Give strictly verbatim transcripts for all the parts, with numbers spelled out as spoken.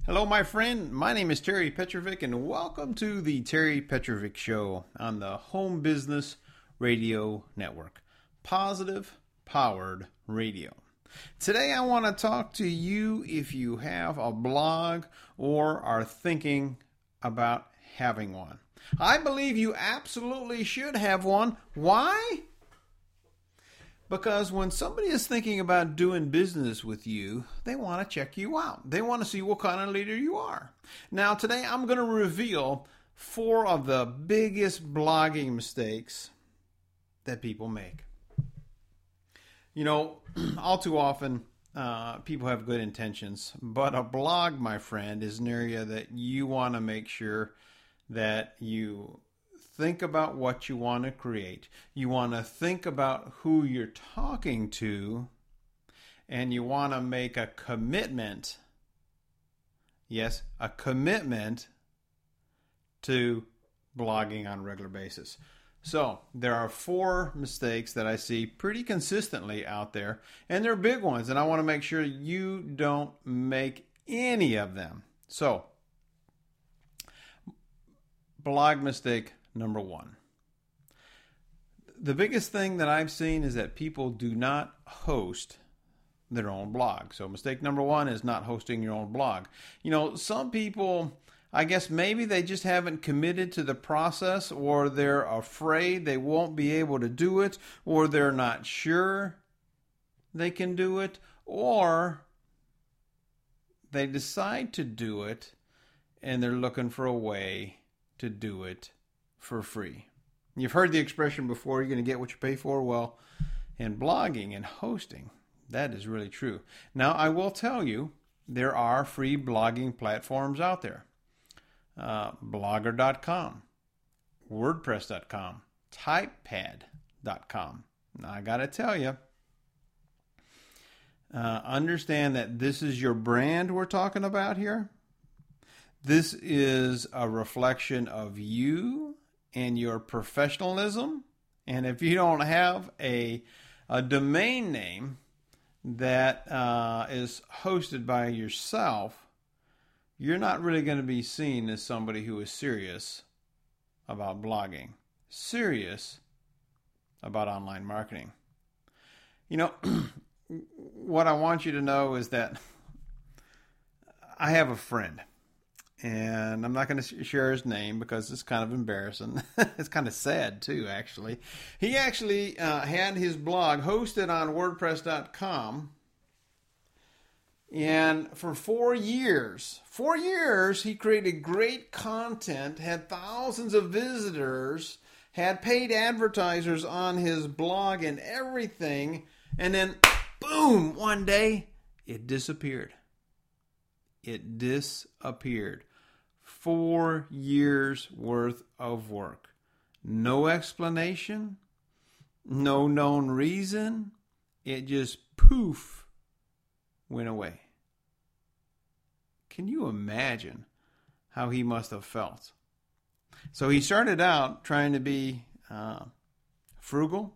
Hello, my friend. My name is Terry Petrovic, and welcome to the Terry Petrovic Show on the Home Business Radio Network. Positive Powered Radio. Today, I want to talk to you if you have a blog or are thinking about having one. I believe you absolutely should have one. Why? Because when somebody is thinking about doing business with you, they want to check you out. They want to see what kind of leader you are. Now, today I'm going to reveal four of the biggest blogging mistakes that people make. You know, all too often, uh, people have good intentions, but a blog, my friend, is an area that you want to make sure that you think about what you want to create. You want to think about who you're talking to, and you want to make a commitment. Yes, a commitment to blogging on a regular basis. So there are four mistakes that I see pretty consistently out there, and they're big ones, and I want to make sure you don't make any of them. So, blog mistake number one. The biggest thing that I've seen is that people do not host their own blog. So mistake number one is not hosting your own blog. You know, some people, I guess maybe they just haven't committed to the process, or they're afraid they won't be able to do it, or they're not sure they can do it, or they decide to do it and they're looking for a way to do it for free. You've heard the expression before, you're going to get what you pay for. Well, in blogging and hosting, that is really true. Now, I will tell you, there are free blogging platforms out there. Uh, blogger dot com, wordpress dot com, typepad dot com. Now, I got to tell you, uh, understand that this is your brand we're talking about here. This is a reflection of you and your professionalism. And if you don't have a, a domain name that uh, is hosted by yourself, you're not really going to be seen as somebody who is serious about blogging, serious about online marketing. You know, what I want you to know is that I have a friend. And I'm not going to share his name because it's kind of embarrassing. It's kind of sad, too, actually. He actually uh, had his blog hosted on WordPress dot com. And for four years, four years, he created great content, had thousands of visitors, had paid advertisers on his blog and everything. And then, boom, one day, it disappeared. It disappeared. Four years worth of work. No explanation. No known reason. It just poof went away. Can you imagine how he must have felt? So he started out trying to be uh, frugal,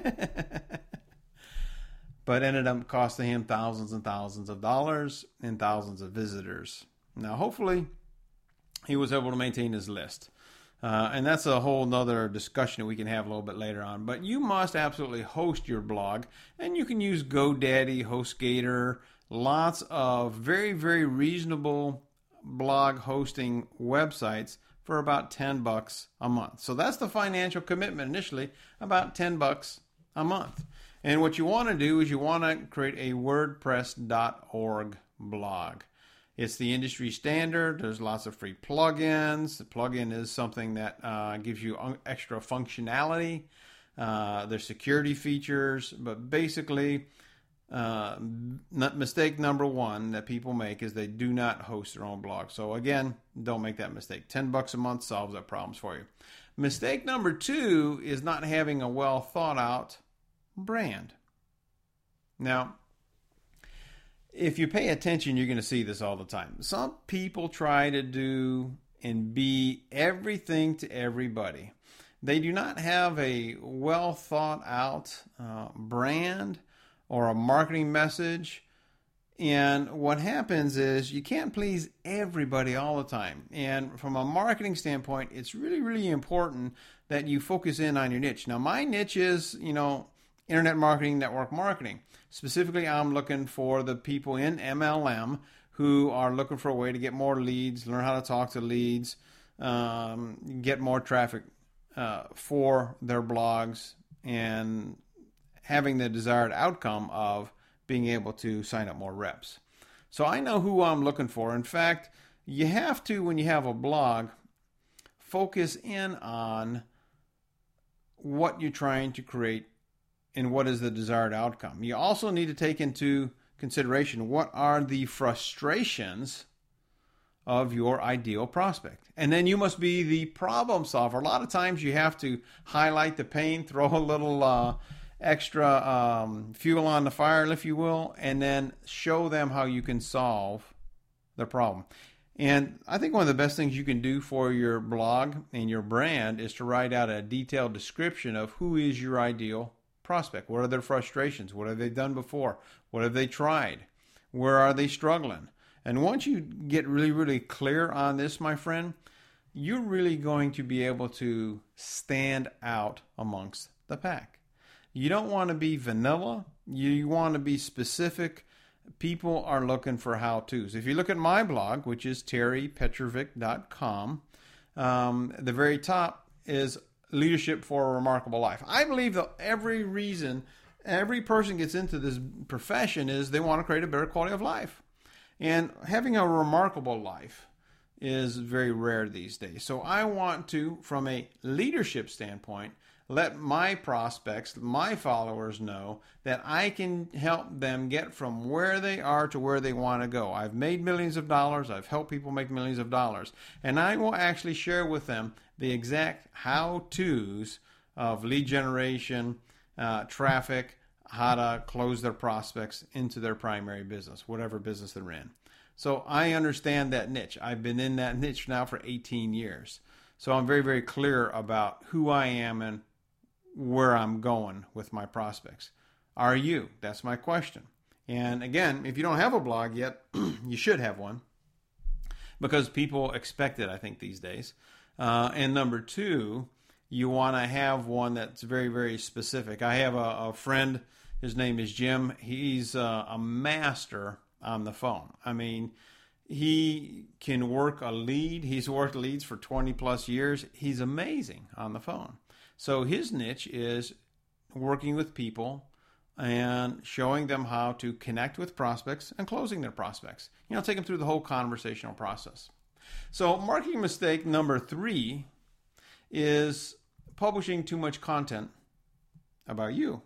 but ended up costing him thousands and thousands of dollars and thousands of visitors. Now, hopefully, he was able to maintain his list. Uh, and that's a whole nother discussion that we can have a little bit later on. But you must absolutely host your blog. And you can use GoDaddy, HostGator, lots of very, very reasonable blog hosting websites for about ten bucks a month. So that's the financial commitment initially, about ten bucks a month. And what you want to do is you want to create a WordPress dot org blog. It's the industry standard. There's lots of free plugins. The plugin is something that uh, gives you extra functionality. Uh, there's security features, but basically, uh, mistake number one that people make is they do not host their own blog. So again, don't make that mistake. ten bucks a month solves that problems for you. Mistake number two is not having a well thought out brand. Now, if you pay attention, you're going to see this all the time. Some people try to do and be everything to everybody. They do not have a well thought out uh, brand or a marketing message, And what happens is you can't please everybody all the time. And from a marketing standpoint, it's really, really important that you focus in on your niche. Now, my niche is, you know, internet marketing, network marketing. Specifically, I'm looking for the people in M L M who are looking for a way to get more leads, learn how to talk to leads, um, get more traffic uh, for their blogs, and having the desired outcome of being able to sign up more reps. So I know who I'm looking for. In fact, you have to, when you have a blog, focus in on what you're trying to create and what is the desired outcome. You also need to take into consideration what are the frustrations of your ideal prospect. And then you must be the problem solver. A lot of times you have to highlight the pain, throw a little uh, extra um, fuel on the fire, if you will, and then show them how you can solve the problem. And I think one of the best things you can do for your blog and your brand is to write out a detailed description of who is your ideal prospect. What are their frustrations? What have they done before? What have they tried? Where are they struggling? And once you get really, really clear on this, my friend, you're really going to be able to stand out amongst the pack. You don't want to be vanilla. You want to be specific. People are looking for how-tos. If you look at my blog, which is terry petrovic dot com, um, at the very top is Leadership for a Remarkable Life. I believe that every reason every person gets into this profession is they want to create a better quality of life. And having a remarkable life is very rare these days. So I want to, from a leadership standpoint, let my prospects, my followers know that I can help them get from where they are to where they want to go. I've made millions of dollars. I've helped people make millions of dollars. And I will actually share with them the exact how-tos of lead generation, uh, traffic, how to close their prospects into their primary business, whatever business they're in. So I understand that niche. I've been in that niche now for eighteen years. So I'm very, very clear about who I am and where I'm going with my prospects. Are you? That's my question. And again, if you don't have a blog yet, you should have one because people expect it, I think, these days. Uh, and number two, you want to have one that's very, very specific. I have a, a friend, his name is Jim. He's uh, a master on the phone. I mean, he can work a lead. He's worked leads for twenty plus years. He's amazing on the phone. So his niche is working with people and showing them how to connect with prospects and closing their prospects. You know, take them through the whole conversational process. So marketing mistake number three is publishing too much content about you.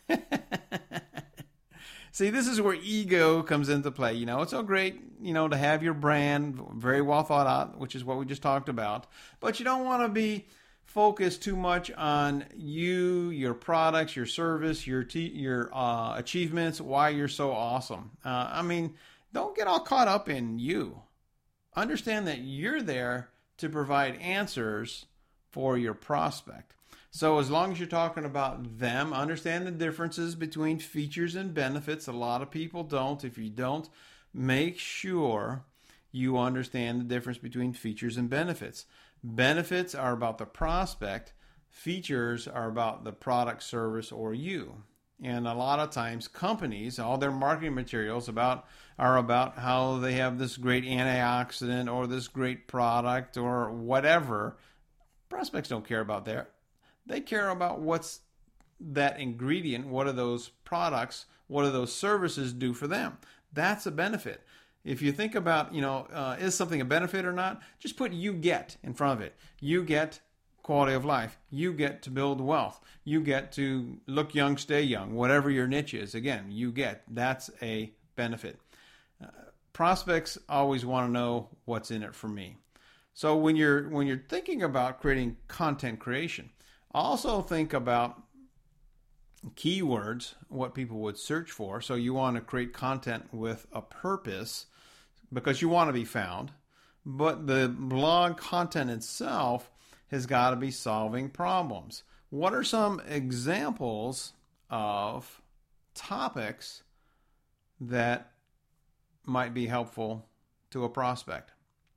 See, this is where ego comes into play. You know, it's so great, you know, to have your brand very well thought out, which is what we just talked about. But you don't want to be focused too much on you, your products, your service, your t- your uh, achievements, why you're so awesome. Uh, I mean, don't get all caught up in you. Understand that you're there to provide answers for your prospect. So as long as you're talking about them, understand the differences between features and benefits. A lot of people don't. If you don't, make sure you understand the difference between features and benefits. Benefits are about the prospect. Features are about the product, service, or you. And a lot of times companies, all their marketing materials about are about how they have this great antioxidant or this great product or whatever. Prospects don't care about that. They care about what's that ingredient, what do those products, what do those services do for them. That's a benefit. If you think about, you know, uh, is something a benefit or not, just put you get in front of it. You get quality of life. You get to build wealth. You get to look young, stay young, whatever your niche is. Again, you get. That's a benefit. Uh, prospects always want to know what's in it for me. So when you're when you're thinking about creating content creation, also think about keywords, what people would search for. So you want to create content with a purpose because you want to be found. But the blog content itself has got to be solving problems. What are some examples of topics that might be helpful to a prospect.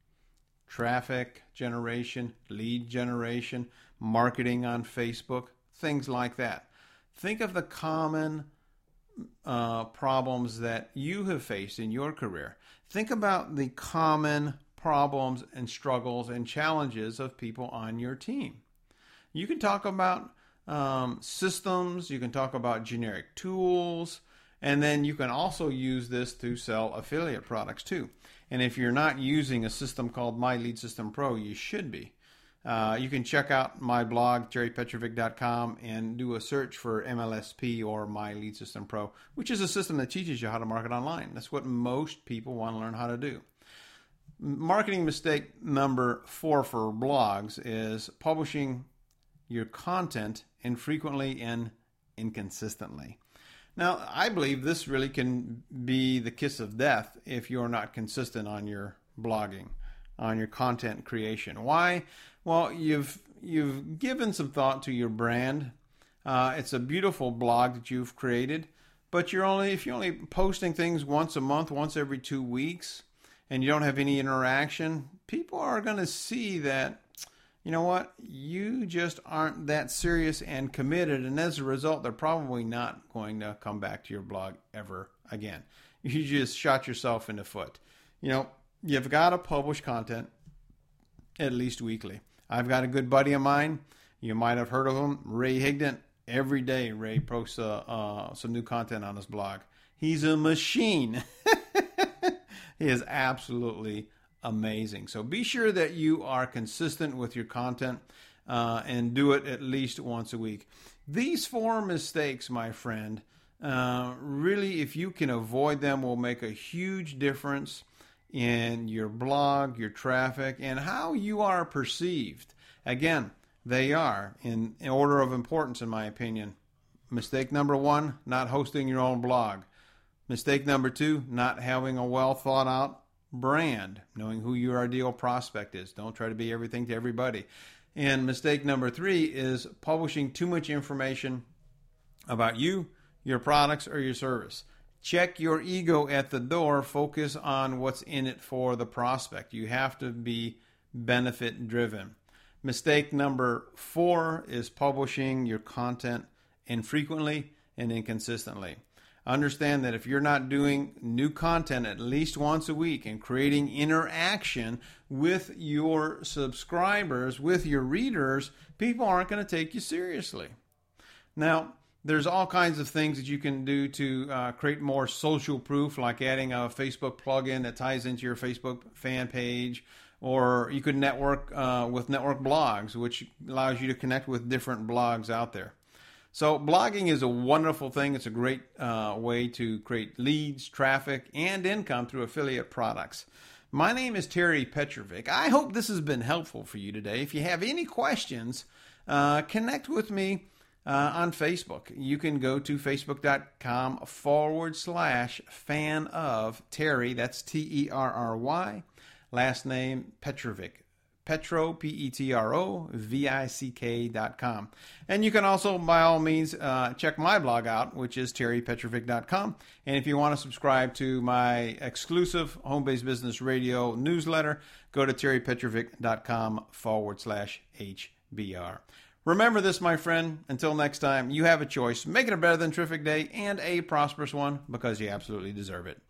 Traffic generation, lead generation, marketing on Facebook, things like that. Think of the common uh, problems that you have faced in your career. Think about the common problems and struggles and challenges of people on your team. You can talk about um, systems, you can talk about generic tools, and then you can also use this to sell affiliate products too. And if you're not using a system called My Lead System Pro, you should be. Uh, you can check out my blog, terry petrovic dot com, and do a search for M L S P or My Lead System Pro, which is a system that teaches you how to market online. That's what most people want to learn how to do. Marketing mistake number four for blogs is publishing your content infrequently and inconsistently. Now, I believe this really can be the kiss of death if you're not consistent on your blogging, on your content creation. Why? Well, you've you've given some thought to your brand. Uh, it's a beautiful blog that you've created, but you're only if you're only posting things once a month, once every two weeks, and you don't have any interaction, people are going to see that, you know what, you just aren't that serious and committed, and as a result, they're probably not going to come back to your blog ever again. You just shot yourself in the foot. You know, you've got to publish content at least weekly. I've got a good buddy of mine. You might have heard of him, Ray Higdon. Every day, Ray posts uh, uh, some new content on his blog. He's a machine. He is absolutely amazing. So be sure that you are consistent with your content uh, and do it at least once a week. These four mistakes, my friend, uh, really, if you can avoid them, will make a huge difference in your blog, your traffic, and how you are perceived. Again, they are in, in order of importance, in my opinion. Mistake number one, not hosting your own blog. Mistake number two, not having a well thought out brand, knowing who your ideal prospect is. Don't try to be everything to everybody. And mistake number three is publishing too much information about you, your products, or your service. Check your ego at the door. Focus on what's in it for the prospect. You have to be benefit driven. Mistake number four is publishing your content infrequently and inconsistently. Understand that if you're not doing new content at least once a week and creating interaction with your subscribers, with your readers, people aren't going to take you seriously. Now, there's all kinds of things that you can do to uh, create more social proof, like adding a Facebook plugin that ties into your Facebook fan page, or you could network uh, with network blogs, which allows you to connect with different blogs out there. So blogging is a wonderful thing. It's a great uh, way to create leads, traffic, and income through affiliate products. My name is Terry Petrovic. I hope this has been helpful for you today. If you have any questions, uh, connect with me uh, on Facebook. You can go to facebook.com forward slash fan of Terry. That's T E R R Y. Last name Petrovic. Petro, P E T R O, V I C K dot com. And you can also, by all means, uh, check my blog out, which is terry petrovic dot com. And if you want to subscribe to my exclusive Home-Based Business Radio newsletter, go to terrypetrovic.com forward slash HBR. Remember this, my friend. Until next time, you have a choice. Make it a better than terrific day and a prosperous one, because you absolutely deserve it.